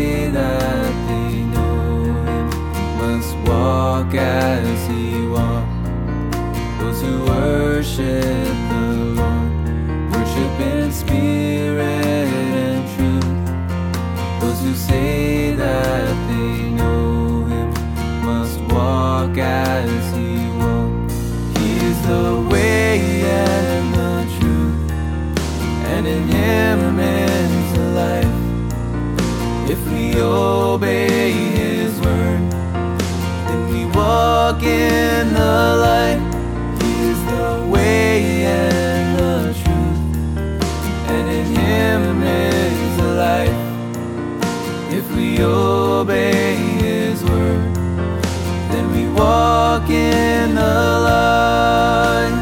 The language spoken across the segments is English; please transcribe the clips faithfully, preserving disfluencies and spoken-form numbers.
say that they know him must walk as he walked. Those who worship the Lord worship in spirit and truth. Those who say that they know him must walk as he walked. He is the way and the truth, and in him is the life. If we obey his word, then we walk in the light. He is the way and the truth, and in him is the life. If we obey his word, then we walk in the light.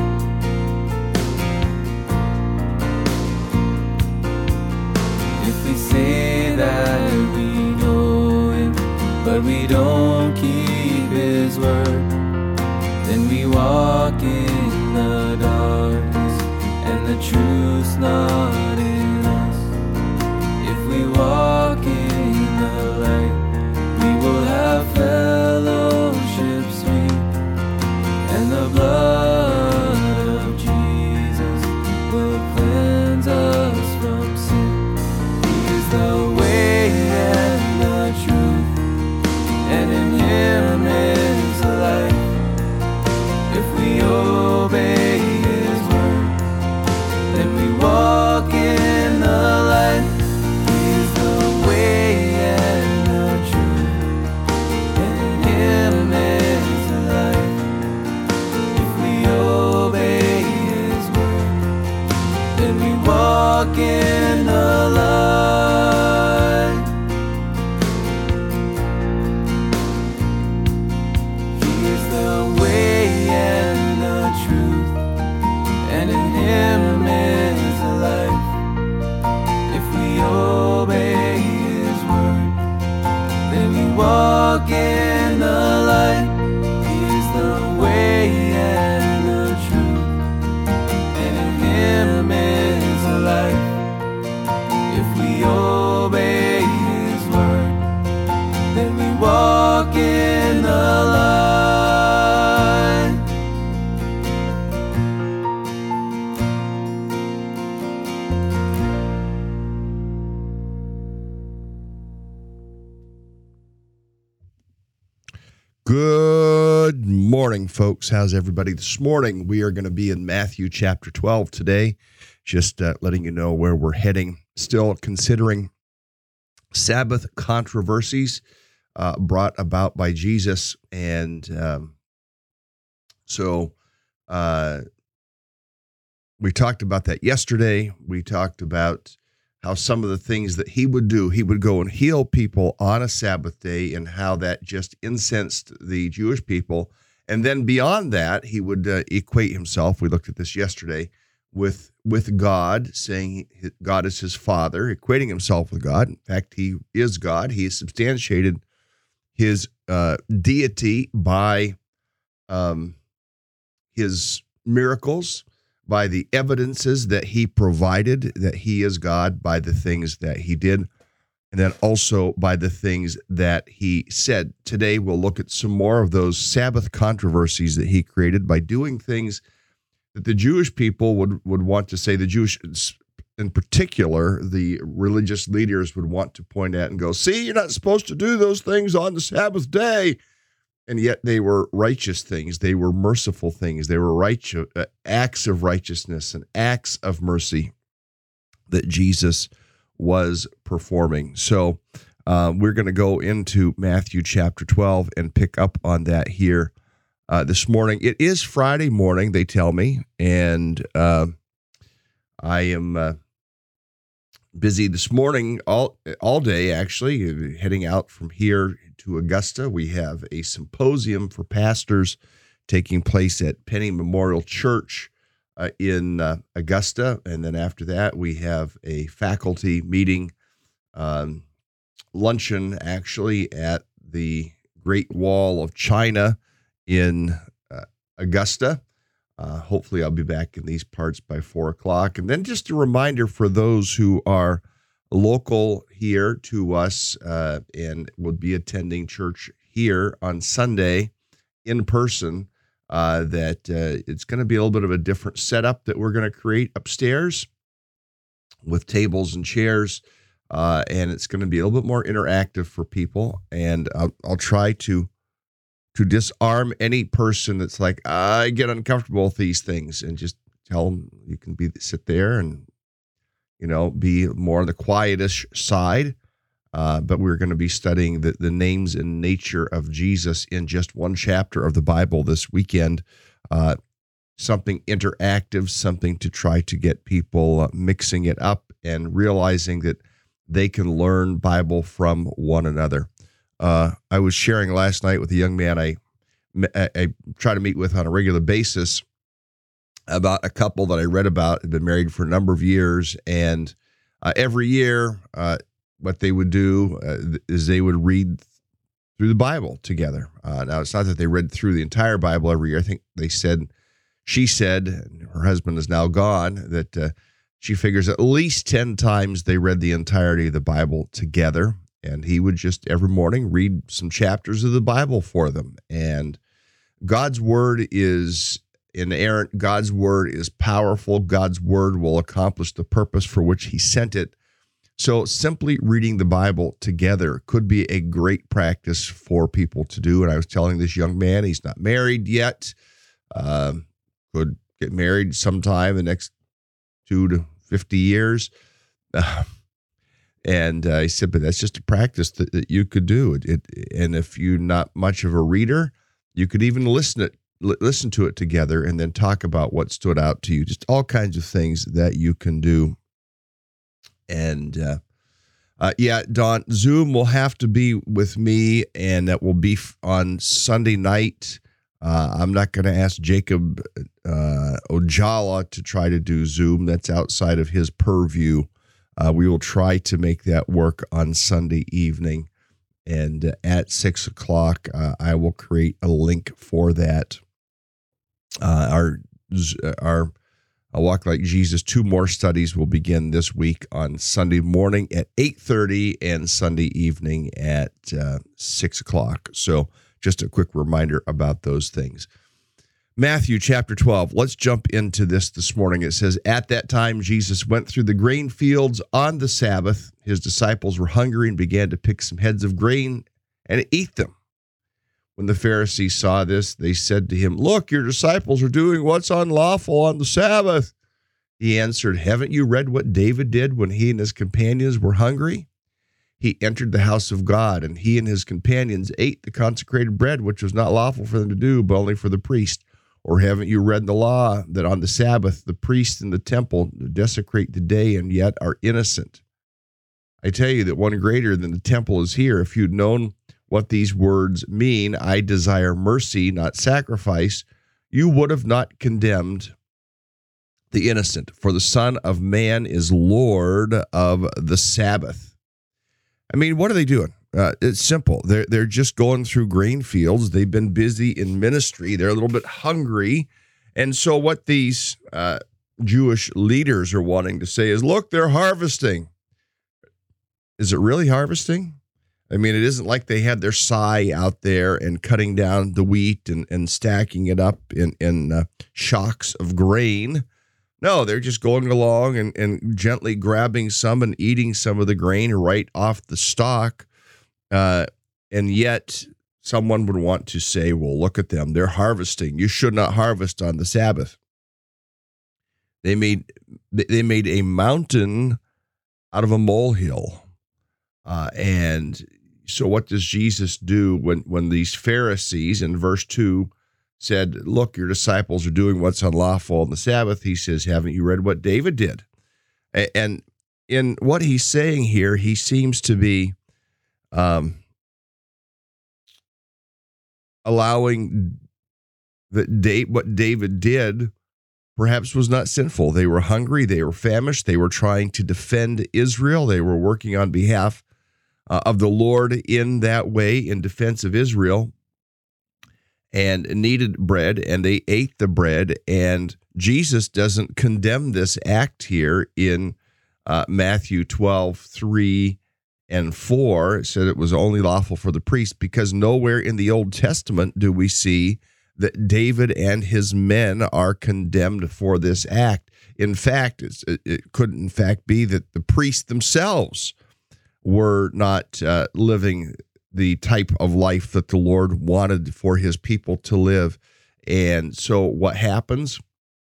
If we say that we know him, but we don't keep his word, then we walk in the darkness, and the truth's not in us. If we walk in the light, we will have fellowship sweet, and the blood of Jesus will cleanse us from sin. He is the way and the truth, and in him is the life. If we obey his word, then we walk in the light. He is the way and the truth, and in him is the life. If we obey his word, then we walk in the light. He is the way and the truth, and in him is the life. If we obey his word, then we walk in the light. He is the way and the truth, and in him is the life. If we obey his word, then we walk in the light. Good morning, folks. How's everybody this morning? We are going to be in Matthew chapter twelve today, just uh, letting you know where we're heading. Still considering Sabbath controversies uh, brought about by Jesus. And um, so uh, we talked about that yesterday. We talked about how some of the things that he would do, he would go and heal people on a Sabbath day, and how that just incensed the Jewish people. And then beyond that, he would uh, equate himself, we looked at this yesterday, with with God, saying God is his father, equating himself with God. In fact, he is God. He has substantiated his uh, deity by um, his miracles, by the evidences that he provided that he is God, by the things that he did, and then also by the things that he said. Today, we'll look at some more of those Sabbath controversies that he created by doing things that the Jewish people would, would want to say, the Jewish, in particular, the religious leaders would want to point at and go, see, you're not supposed to do those things on the Sabbath day. And yet they were righteous things. They were merciful things. They were righteous, uh, acts of righteousness and acts of mercy that Jesus was performing. So uh, we're going to go into Matthew chapter twelve and pick up on that here uh, this morning. It is Friday morning, they tell me, and uh, I am uh, busy this morning, all all day, actually, heading out from here to Augusta. We have a symposium for pastors taking place at Penny Memorial Church uh, in uh, Augusta. And then after that, we have a faculty meeting, um, luncheon, actually, at the Great Wall of China in uh, Augusta. Uh, hopefully, I'll be back in these parts by four o'clock. And then just a reminder for those who are local here to us uh, and would be attending church here on Sunday in person, uh, that uh, it's going to be a little bit of a different setup that we're going to create upstairs with tables and chairs, uh, and it's going to be a little bit more interactive for people. And I'll, I'll try to to disarm any person that's like, I get uncomfortable with these things, and just tell them you can be sit there and, you know, be more on the quietish side. Uh, but we're going to be studying the, the names and nature of Jesus in just one chapter of the Bible this weekend. Uh, something interactive, something to try to get people uh, mixing it up and realizing that they can learn Bible from one another. Uh, I was sharing last night with a young man I, I, I try to meet with on a regular basis about a couple that I read about, had been married for a number of years, and uh, every year uh, what they would do uh, is they would read through the Bible together. Uh, now, it's not that they read through the entire Bible every year. I think they said, she said, and her husband is now gone, that uh, she figures at least ten times they read the entirety of the Bible together. And he would just every morning read some chapters of the Bible for them. And God's word is inerrant. God's word is powerful. God's word will accomplish the purpose for which he sent it. So simply reading the Bible together could be a great practice for people to do. And I was telling this young man, he's not married yet, uh, could get married sometime in the next two to fifty years. Uh, And uh, he said, but that's just a practice that, that you could do. It, it, and if you're not much of a reader, you could even listen it, li- listen to it together and then talk about what stood out to you. Just all kinds of things that you can do. And uh, uh, yeah, Don, Zoom will have to be with me, and that will be f- on Sunday night. Uh, I'm not going to ask Jacob uh, Ojala to try to do Zoom. That's outside of his purview. Uh, we will try to make that work on Sunday evening, and uh, at six o'clock, uh, I will create a link for that. Uh, our our uh, Walk Like Jesus two more studies will begin this week on Sunday morning at eight thirty and Sunday evening at uh, six o'clock. So just a quick reminder about those things. Matthew chapter twelve. Let's jump into this this morning. It says, at that time, Jesus went through the grain fields on the Sabbath. His disciples were hungry and began to pick some heads of grain and eat them. When the Pharisees saw this, they said to him, look, your disciples are doing what's unlawful on the Sabbath. He answered, haven't you read what David did when he and his companions were hungry? He entered the house of God, and he and his companions ate the consecrated bread, which was not lawful for them to do, but only for the priest. Or haven't you read in the law that on the Sabbath the priests in the temple desecrate the day and yet are innocent? I tell you that one greater than the temple is here. If you'd known what these words mean, I desire mercy, not sacrifice, you would have not condemned the innocent. For the Son of Man is Lord of the Sabbath. I mean, what are they doing? Uh, it's simple. They're, they're just going through grain fields. They've been busy in ministry. They're a little bit hungry. And so what these uh, Jewish leaders are wanting to say is, look, they're harvesting. Is it really harvesting? I mean, it isn't like they had their scythe out there and cutting down the wheat and, and stacking it up in, in uh, shocks of grain. No, they're just going along and, and gently grabbing some and eating some of the grain right off the stalk. Uh, and yet someone would want to say, well, look at them. They're harvesting. You should not harvest on the Sabbath. They made they made a mountain out of a molehill. Uh, and so what does Jesus do when, when these Pharisees in verse two said, look, your disciples are doing what's unlawful on the Sabbath? He says, haven't you read what David did? And in what he's saying here, he seems to be Um, allowing that Dave, what David did perhaps was not sinful. They were hungry. They were famished. They were trying to defend Israel. They were working on behalf uh, of the Lord in that way, in defense of Israel, and needed bread, and they ate the bread. And Jesus doesn't condemn this act here in uh, Matthew twelve, three and four, it said it was only lawful for the priest, because nowhere in the Old Testament do we see that David and his men are condemned for this act. In fact, it's, it could in fact be that the priests themselves were not uh, living the type of life that the Lord wanted for his people to live. And so what happens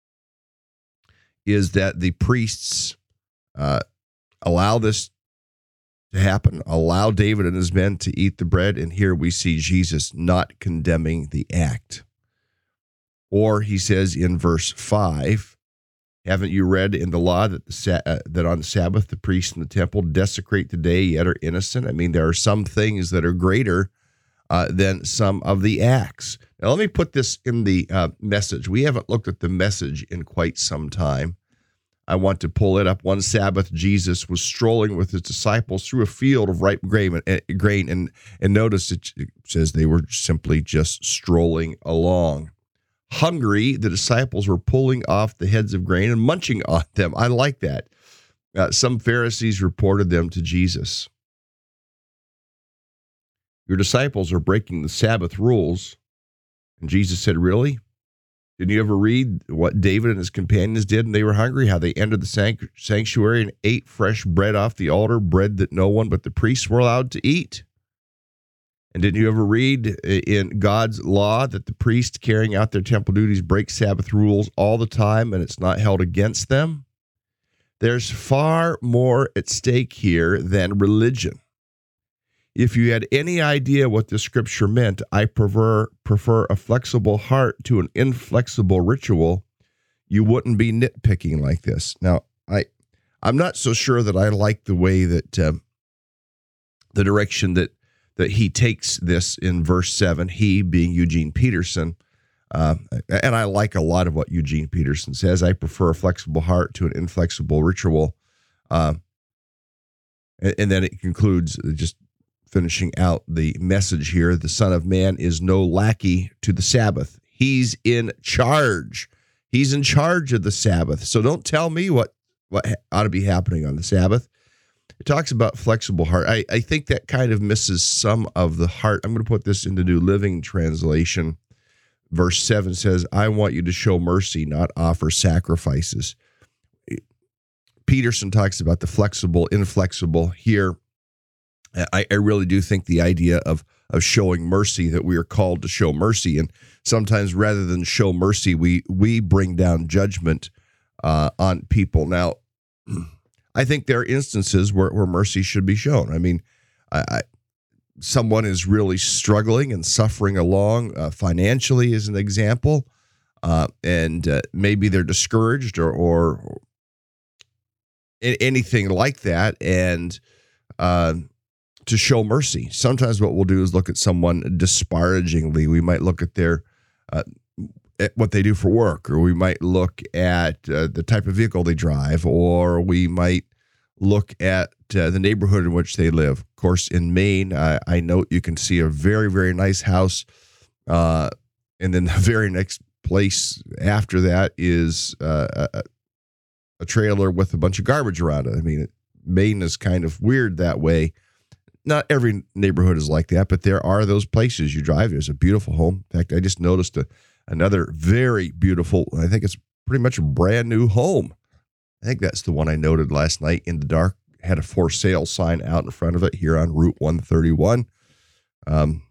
is that the priests uh, allow this to happen, allow David and his men to eat the bread, and here we see Jesus not condemning the act. Or he says in verse five, haven't you read in the law that the uh, that on the Sabbath the priests in the temple desecrate the day yet are innocent? I mean, there are some things that are greater uh, than some of the acts. Now, let me put this in the uh, Message. We haven't looked at the Message in quite some time. I want to pull it up. One Sabbath, Jesus was strolling with his disciples through a field of ripe grain, and, grain, and, and notice it says they were simply just strolling along. Hungry, the disciples were pulling off the heads of grain and munching on them. I like that. Uh, some Pharisees reported them to Jesus. Your disciples are breaking the Sabbath rules. And Jesus said, really? Didn't you ever read what David and his companions did when they were hungry? How they entered the sanctuary and ate fresh bread off the altar, bread that no one but the priests were allowed to eat? And didn't you ever read in God's law that the priests carrying out their temple duties break Sabbath rules all the time and it's not held against them? There's far more at stake here than religion. If you had any idea what the scripture meant, I prefer, prefer a flexible heart to an inflexible ritual, you wouldn't be nitpicking like this. Now, I, I'm not so sure that I like the way that uh, the direction that that he takes this in verse seven, he being Eugene Peterson. Uh, and I like a lot of what Eugene Peterson says. I prefer a flexible heart to an inflexible ritual. Uh, and, and then it concludes, just finishing out the Message here, the Son of Man is no lackey to the Sabbath. He's in charge. He's in charge of the Sabbath. So don't tell me what, what ought to be happening on the Sabbath. It talks about flexible heart. I, I think that kind of misses some of the heart. I'm going to put this into New Living Translation. Verse seven says, I want you to show mercy, not offer sacrifices. Peterson talks about the flexible, inflexible. Here, I, I really do think the idea of, of showing mercy, that we are called to show mercy. And sometimes rather than show mercy, we, we bring down judgment uh, on people. Now, I think there are instances where, where mercy should be shown. I mean, I, I, someone is really struggling and suffering along uh, financially, as an example, uh, and uh, maybe they're discouraged or, or anything like that, and uh, to show mercy. Sometimes what we'll do is look at someone disparagingly. We might look at their uh, at what they do for work, or we might look at uh, the type of vehicle they drive, or we might look at uh, the neighborhood in which they live. Of course, in Maine, I, I note you can see a very, very nice house, uh, and then the very next place after that is uh, a, a trailer with a bunch of garbage around it. I mean, it, Maine is kind of weird that way. Not every neighborhood is like that, but there are those places you drive. There's a beautiful home. In fact, I just noticed a Another very beautiful, I think it's pretty much a brand new home. I think that's the one I noted last night in the dark. Had a for sale sign out in front of it here on Route one thirty-one. Um,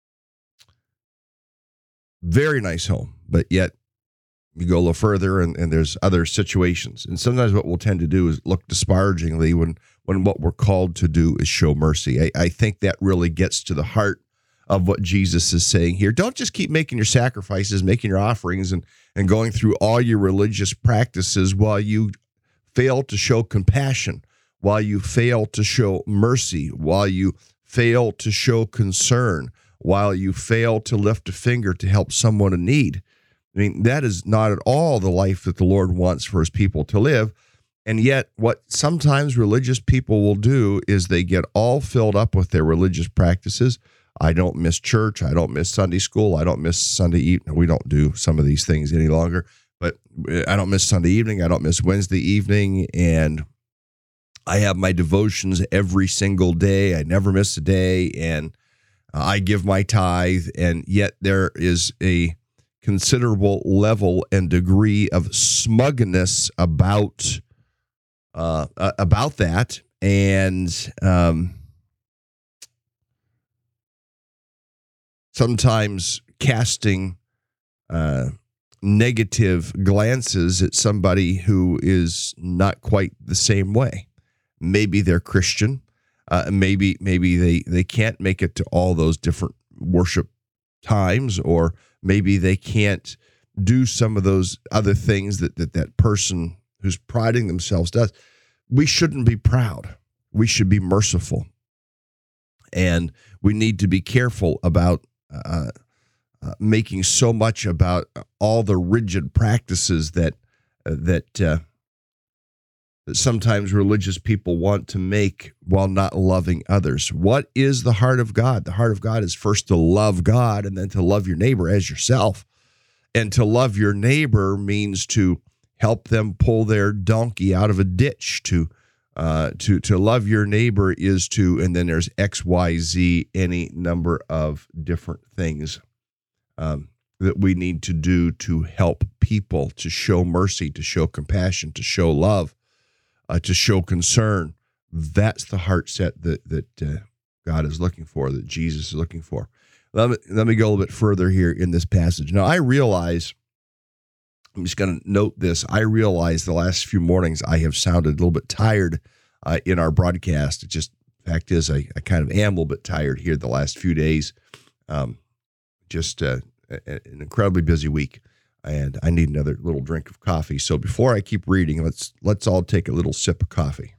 very nice home, but yet you go a little further and, and there's other situations. And sometimes what we'll tend to do is look disparagingly when, when what we're called to do is show mercy. I, I think that really gets to the heart of what Jesus is saying here. Don't just keep making your sacrifices, making your offerings, and, and going through all your religious practices while you fail to show compassion, while you fail to show mercy, while you fail to show concern, while you fail to lift a finger to help someone in need. I mean, that is not at all the life that the Lord wants for his people to live. And yet, what sometimes religious people will do is they get all filled up with their religious practices. I don't miss church. I don't miss Sunday school. I don't miss Sunday evening. We don't do some of these things any longer, but I don't miss Sunday evening. I don't miss Wednesday evening. And I have my devotions every single day. I never miss a day, and I give my tithe, and yet there is a considerable level and degree of smugness about uh, about that, and um, sometimes casting uh, negative glances at somebody who is not quite the same way. Maybe they're Christian. Uh, maybe maybe they, they can't make it to all those different worship times, or maybe they can't do some of those other things that that, that person who's priding themselves does. We shouldn't be proud. We should be merciful. And we need to be careful about uh, uh, making so much about all the rigid practices that uh, that uh, that sometimes religious people want to make while not loving others. What is the heart of God? The heart of God is first to love God and then to love your neighbor as yourself. And to love your neighbor means to help them pull their donkey out of a ditch. To uh, to to love your neighbor is to, and then there's X, Y, Z, any number of different things um, that we need to do to help people, to show mercy, to show compassion, to show love. Uh, to show concern. That's the heart set that that uh, God is looking for, that Jesus is looking for. Let me, let me go a little bit further here in this passage. Now, I realize, I'm just going to note this, I realize the last few mornings I have sounded a little bit tired uh, in our broadcast. It just, the fact is, I, I kind of am a little bit tired here the last few days. Um, just uh, an incredibly busy week. And I need another little drink of coffee. So before I keep reading, let's let's all take a little sip of coffee.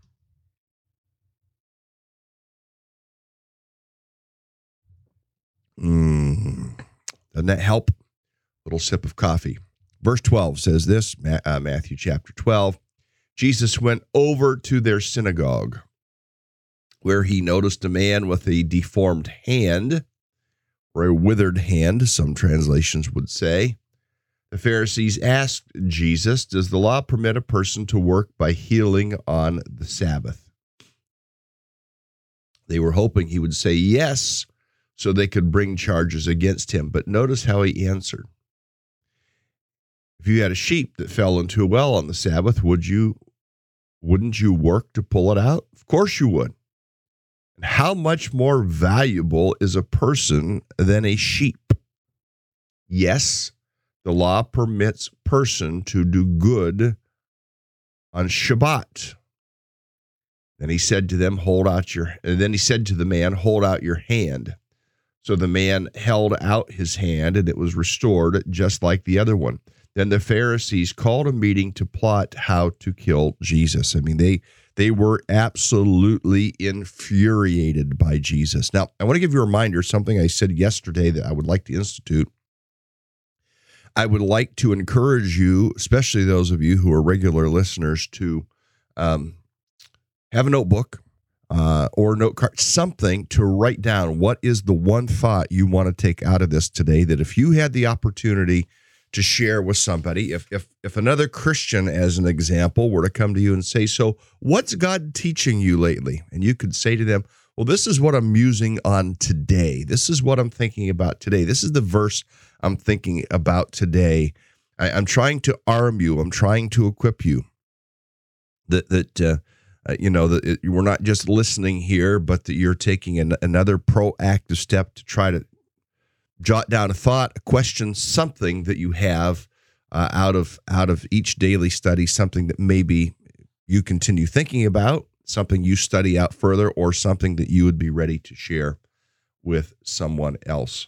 Mm, doesn't that help? Little sip of coffee. Verse twelve says this, uh, Matthew chapter twelve. Jesus went over to their synagogue, where he noticed a man with a deformed hand, or a withered hand, some translations would say. The Pharisees asked Jesus, does the law permit a person to work by healing on the Sabbath? They were hoping he would say yes, so they could bring charges against him. But notice how he answered. If you had a sheep that fell into a well on the Sabbath, would you, wouldn't you work to pull it out? Of course you would. And how much more valuable is a person than a sheep? Yes, the law permits person to do good on Shabbat. Then he said to them, hold out your, and then he said to the man, hold out your hand. So the man held out his hand, and it was restored just like the other one. Then the Pharisees called a meeting to plot how to kill Jesus. I mean, they they were absolutely infuriated by Jesus. Now, I want to give you a reminder, something I said yesterday that I would like to institute. I would like to encourage you, especially those of you who are regular listeners, to um, have a notebook uh, or a note card, something to write down. What is the one thought you want to take out of this today, that if you had the opportunity to share with somebody, if if if another Christian, as an example, were to come to you and say, so what's God teaching you lately? And you could say to them, well, this is what I'm musing on today. This is what I'm thinking about today. This is the verse I'm thinking about today. I, I'm trying to arm you. I'm trying to equip you. That that uh, uh, you know that it, we're not just listening here, but that you're taking an, another proactive step to try to jot down a thought, a question, something that you have uh, out of out of each daily study, something that maybe you continue thinking about, something you study out further, or something that you would be ready to share with someone else.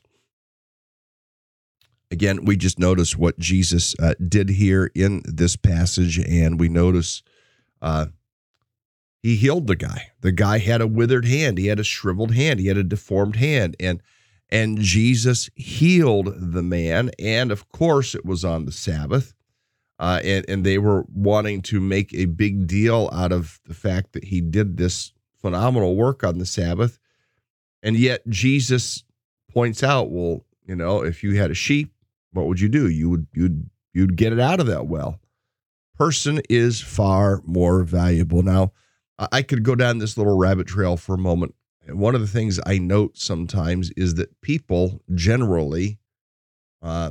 Again, we just notice what Jesus uh, did here in this passage, and we notice uh, he healed the guy. The guy had a withered hand. He had a shriveled hand. He had a deformed hand, and and Jesus healed the man. And of course, it was on the Sabbath, uh, and and they were wanting to make a big deal out of the fact that he did this phenomenal work on the Sabbath, and yet Jesus points out, well, you know, if you had a sheep, what would you do? You would you'd you'd get it out of that well. Person is far more valuable. Now, I could go down this little rabbit trail for a moment. And one of the things I note sometimes is that people generally, uh,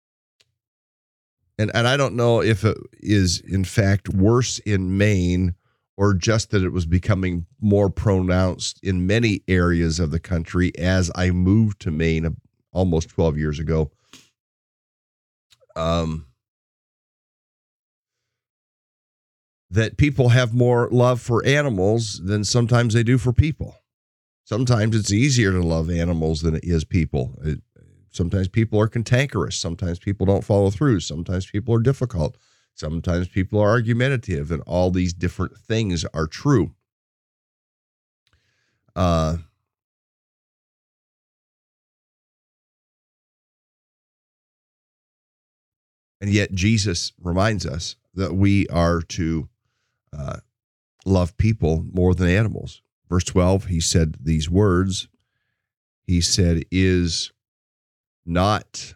and, and I don't know if it is in fact worse in Maine or just that it was becoming more pronounced in many areas of the country as I moved to Maine almost twelve years ago. Um, that people have more love for animals than sometimes they do for people. Sometimes it's easier to love animals than it is people. It, sometimes people are cantankerous. Sometimes people don't follow through. Sometimes people are difficult. Sometimes people are argumentative, and all these different things are true. Uh, and yet Jesus reminds us that we are to uh, love people more than animals. Verse twelve, he said these words. He said, is not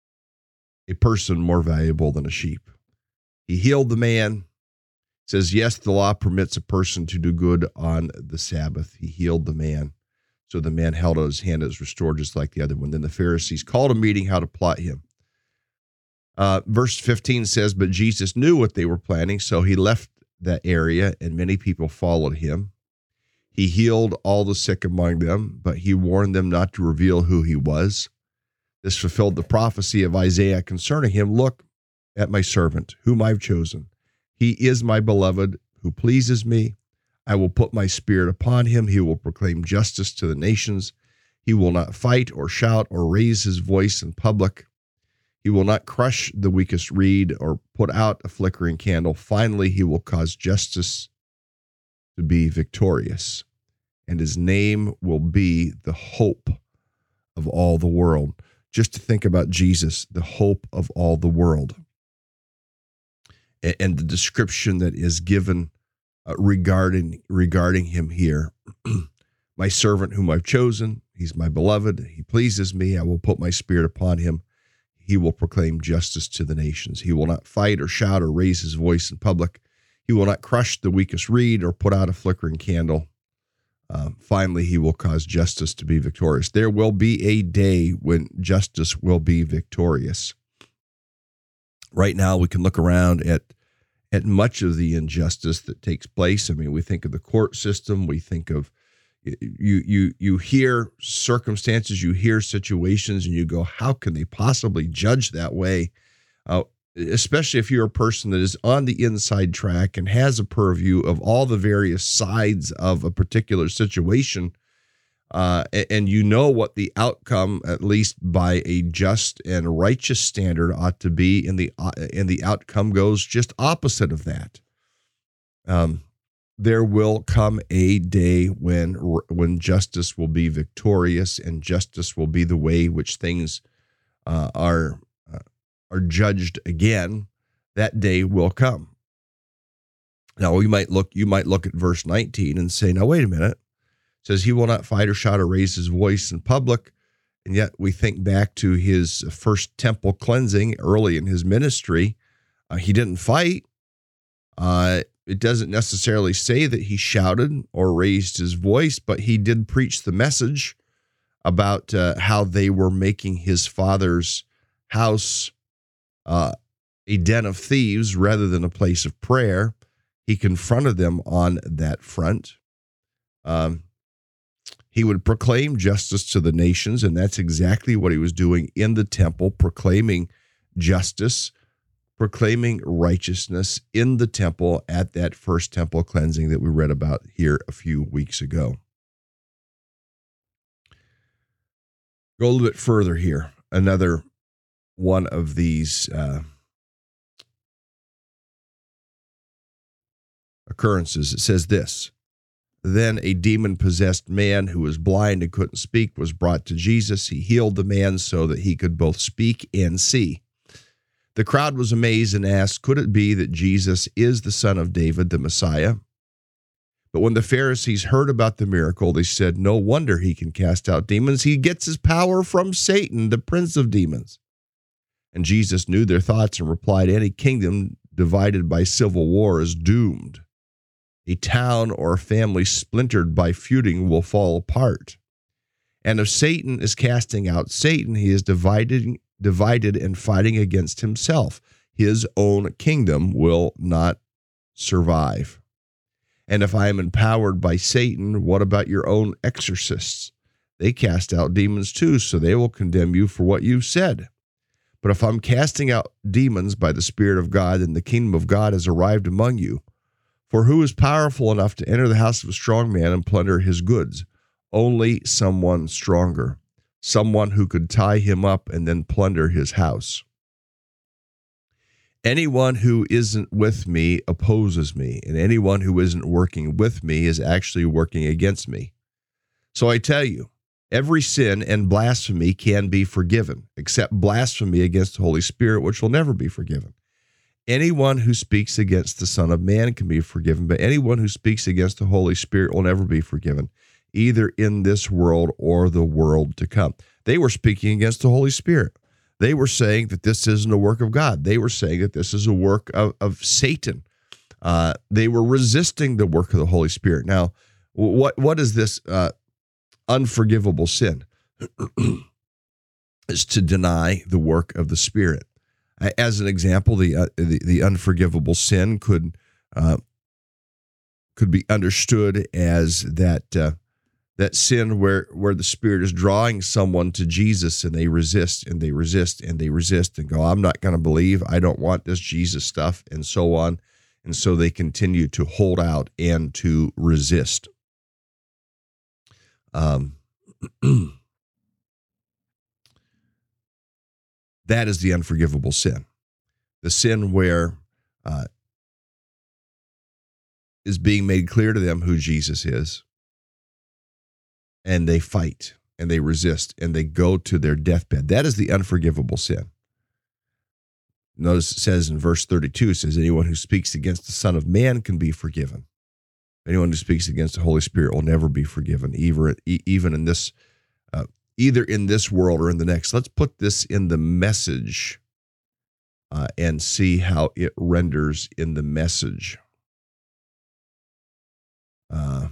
a person more valuable than a sheep? He healed the man. Says, yes, the law permits a person to do good on the Sabbath. He healed the man. So the man held out his hand and was restored just like the other one. Then the Pharisees called a meeting how to plot him. Uh, verse fifteen says, but Jesus knew what they were planning, so he left that area, and many people followed him. He healed all the sick among them, but he warned them not to reveal who he was. This fulfilled the prophecy of Isaiah concerning him. Look at my servant, whom I've chosen. He is my beloved, who pleases me. I will put my spirit upon him. He will proclaim justice to the nations. He will not fight or shout or raise his voice in public. He will not crush the weakest reed or put out a flickering candle. Finally, he will cause justice to be victorious, and his name will be the hope of all the world. Just to think about Jesus, the hope of all the world, and, and the description that is given uh, regarding regarding him here. My servant whom I've chosen, he's my beloved, he pleases me. I will put my spirit upon him. He will proclaim justice to the nations. He will not fight or shout or raise his voice in public. He will not crush the weakest reed or put out a flickering candle. Uh, finally, he will cause justice to be victorious. There will be a day when justice will be victorious. Right now, we can look around at, at much of the injustice that takes place. I mean, we think of the court system. We think of, you, you, you hear circumstances, you hear situations, and you go, how can they possibly judge that way? Uh, especially if you're a person that is on the inside track and has a purview of all the various sides of a particular situation, uh, and, and you know what the outcome, at least by a just and righteous standard, ought to be, and the uh, and the outcome goes just opposite of that. Um, there will come a day when when justice will be victorious, and justice will be the way which things uh, are. are judged again. That day will come. Now we might look, you might look at verse nineteen and say, now wait a minute. It says he will not fight or shout or raise his voice in public. And yet we think back to his first temple cleansing early in his ministry. Uh, he didn't fight. Uh, it doesn't necessarily say that he shouted or raised his voice, but he did preach the message about uh, how they were making his father's house Uh, a den of thieves rather than a place of prayer. He confronted them on that front. Um, he would proclaim justice to the nations, and that's exactly what he was doing in the temple, proclaiming justice, proclaiming righteousness in the temple at that first temple cleansing that we read about here a few weeks ago. Go a little bit further here. Another one of these uh, occurrences. It says this: then a demon-possessed man who was blind and couldn't speak was brought to Jesus. He healed the man so that he could both speak and see. The crowd was amazed and asked, could it be that Jesus is the son of David, the Messiah? But when the Pharisees heard about the miracle, they said, no wonder he can cast out demons. He gets his power from Satan, the prince of demons. And Jesus knew their thoughts and replied, any kingdom divided by civil war is doomed. A town or a family splintered by feuding will fall apart. And if Satan is casting out Satan, he is divided, divided and fighting against himself. His own kingdom will not survive. And if I am empowered by Satan, what about your own exorcists? They cast out demons too, so they will condemn you for what you've said. But if I'm casting out demons by the Spirit of God, then the kingdom of God has arrived among you. For who is powerful enough to enter the house of a strong man and plunder his goods? Only someone stronger, someone who could tie him up and then plunder his house. Anyone who isn't with me opposes me, and anyone who isn't working with me is actually working against me. So I tell you, every sin and blasphemy can be forgiven, except blasphemy against the Holy Spirit, which will never be forgiven. Anyone who speaks against the Son of Man can be forgiven, but anyone who speaks against the Holy Spirit will never be forgiven, either in this world or the world to come. They were speaking against the Holy Spirit. They were saying that this isn't a work of God. They were saying that this is a work of, of Satan. Uh, they were resisting the work of the Holy Spirit. Now, what what is this uh, unforgivable sin? Is to deny the work of the Spirit. As an example, the uh, the, the unforgivable sin could uh, could be understood as that uh, that sin where where the Spirit is drawing someone to Jesus and they resist and they resist and they resist and go, I'm not going to believe, I don't want this Jesus stuff, and so on, and so they continue to hold out and to resist. Um. That is the unforgivable sin. The sin where uh, is being made clear to them who Jesus is, and they fight, and they resist, and they go to their deathbed. That is the unforgivable sin. Notice it says in verse thirty-two, it says, anyone who speaks against the Son of Man can be forgiven. Anyone who speaks against the Holy Spirit will never be forgiven, even, even in this uh, either in this world or in the next. Let's put this in the Message uh, and see how it renders in the Message. Uh,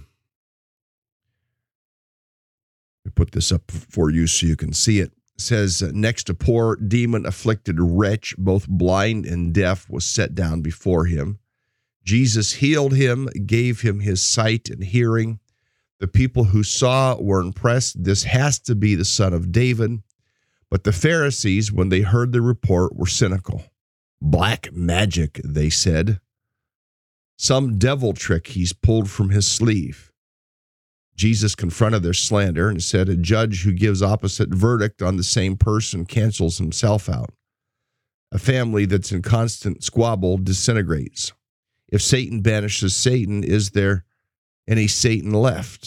we put this up for you so you can see it. It says, next a poor demon-afflicted wretch, both blind and deaf, was set down before him. Jesus healed him, gave him his sight and hearing. The people who saw were impressed. This has to be the Son of David. But the Pharisees, when they heard the report, were cynical. Black magic, they said. Some devil trick he's pulled from his sleeve. Jesus confronted their slander and said, a judge who gives opposite verdict on the same person cancels himself out. A family that's in constant squabble disintegrates. If Satan banishes Satan, is there any Satan left?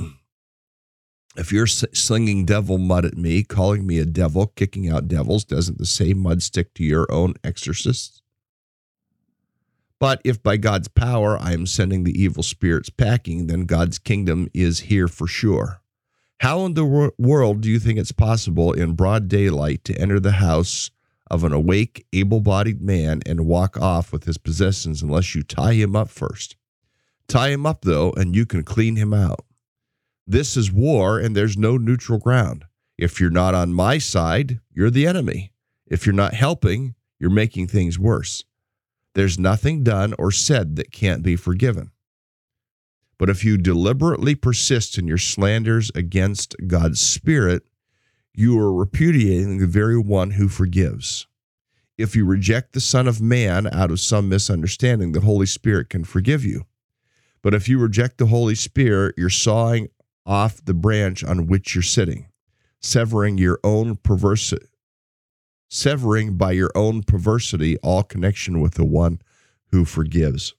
If you're slinging devil mud at me, calling me a devil, kicking out devils, doesn't the same mud stick to your own exorcists? But if by God's power I am sending the evil spirits packing, then God's kingdom is here for sure. How in the wor- world do you think it's possible in broad daylight to enter the house of an awake, able-bodied man and walk off with his possessions unless you tie him up first? Tie him up, though, and you can clean him out. This is war, and there's no neutral ground. If you're not on my side, you're the enemy. If you're not helping, you're making things worse. There's nothing done or said that can't be forgiven. But if you deliberately persist in your slanders against God's Spirit, you are repudiating the very one who forgives. If you reject the Son of Man out of some misunderstanding, the Holy Spirit can forgive you. But if you reject the Holy Spirit, you're sawing off the branch on which you're sitting, severing your own perverse, severing by your own perversity all connection with the one who forgives.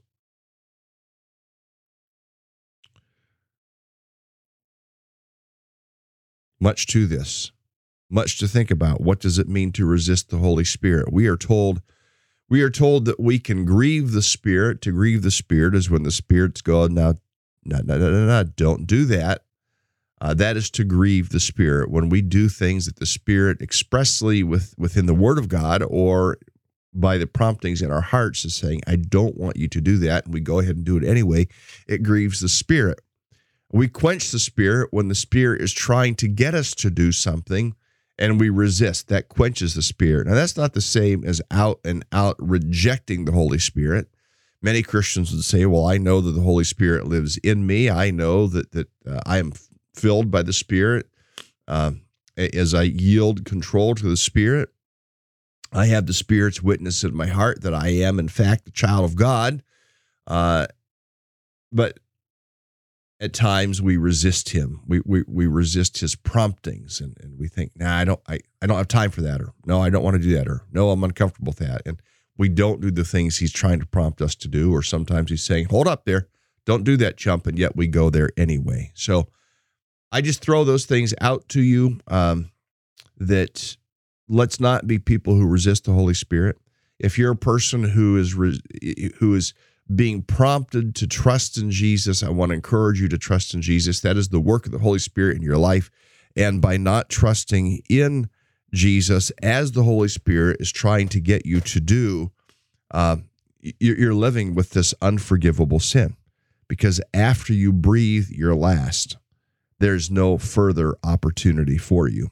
Much to this, much to think about. What does it mean to resist the Holy Spirit? We are told We are told that we can grieve the Spirit. To grieve the Spirit is when the Spirit's going, now, no, no, no, no, no, don't do that. Uh, that is to grieve the Spirit. When we do things that the Spirit expressly with, within the Word of God or by the promptings in our hearts is saying, I don't want you to do that, and we go ahead and do it anyway, it grieves the Spirit. We quench the Spirit when the Spirit is trying to get us to do something, and we resist. That quenches the Spirit. Now, that's not the same as out and out rejecting the Holy Spirit. Many Christians would say, well, I know that the Holy Spirit lives in me. I know that, that uh, I am filled by the Spirit. Uh, as I yield control to the Spirit, I have the Spirit's witness in my heart that I am, in fact, a child of God. Uh, but at times we resist him. We we we resist his promptings, and, and we think, nah, I don't I, I don't have time for that, or no, I don't want to do that, or no, I'm uncomfortable with that. And we don't do the things he's trying to prompt us to do, or sometimes he's saying, hold up there, don't do that, chump, and yet we go there anyway. So I just throw those things out to you, um, that let's not be people who resist the Holy Spirit. If you're a person who is re- who is being prompted to trust in Jesus, I want to encourage you to trust in Jesus. That is the work of the Holy Spirit in your life. And by not trusting in Jesus as the Holy Spirit is trying to get you to do, uh, you're living with this unforgivable sin. Because after you breathe your last, there's no further opportunity for you.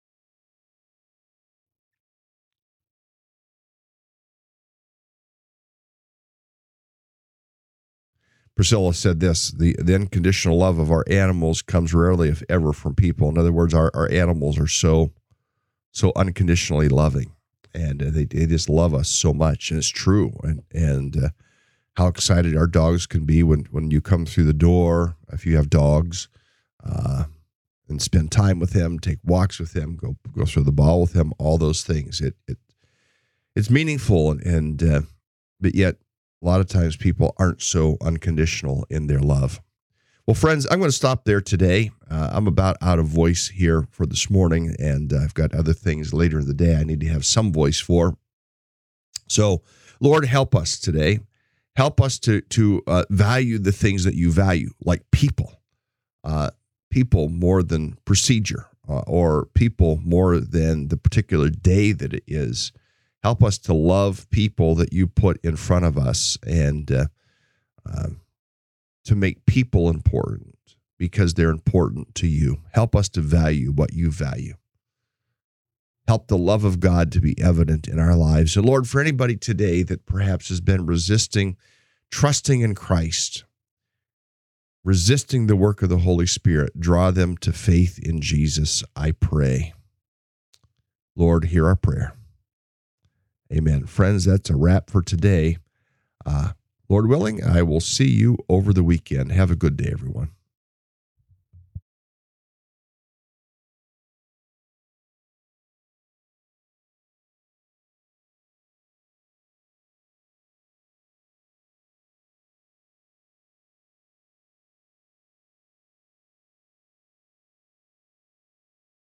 Priscilla said this, the, the unconditional love of our animals comes rarely, if ever, from people. In other words, our, our animals are so so unconditionally loving, and uh, they, they just love us so much, and it's true. And and uh, how excited our dogs can be when, when you come through the door, if you have dogs, uh, and spend time with them, take walks with them, go go through the ball with them, all those things. It it It's meaningful, and, and uh, but yet, a lot of times people aren't so unconditional in their love. Well, friends, I'm going to stop there today. Uh, I'm about out of voice here for this morning, and uh, I've got other things later in the day I need to have some voice for. So, Lord, help us today. Help us to, to uh, value the things that you value, like people. Uh, people more than procedure, uh, or people more than the particular day that it is. Help us to love people that you put in front of us, and uh, uh, to make people important because they're important to you. Help us to value what you value. Help the love of God to be evident in our lives. And Lord, for anybody today that perhaps has been resisting, trusting in Christ, resisting the work of the Holy Spirit, draw them to faith in Jesus, I pray. Lord, hear our prayer. Amen. Friends, that's a wrap for today. Uh, Lord willing, I will see you over the weekend. Have a good day, everyone.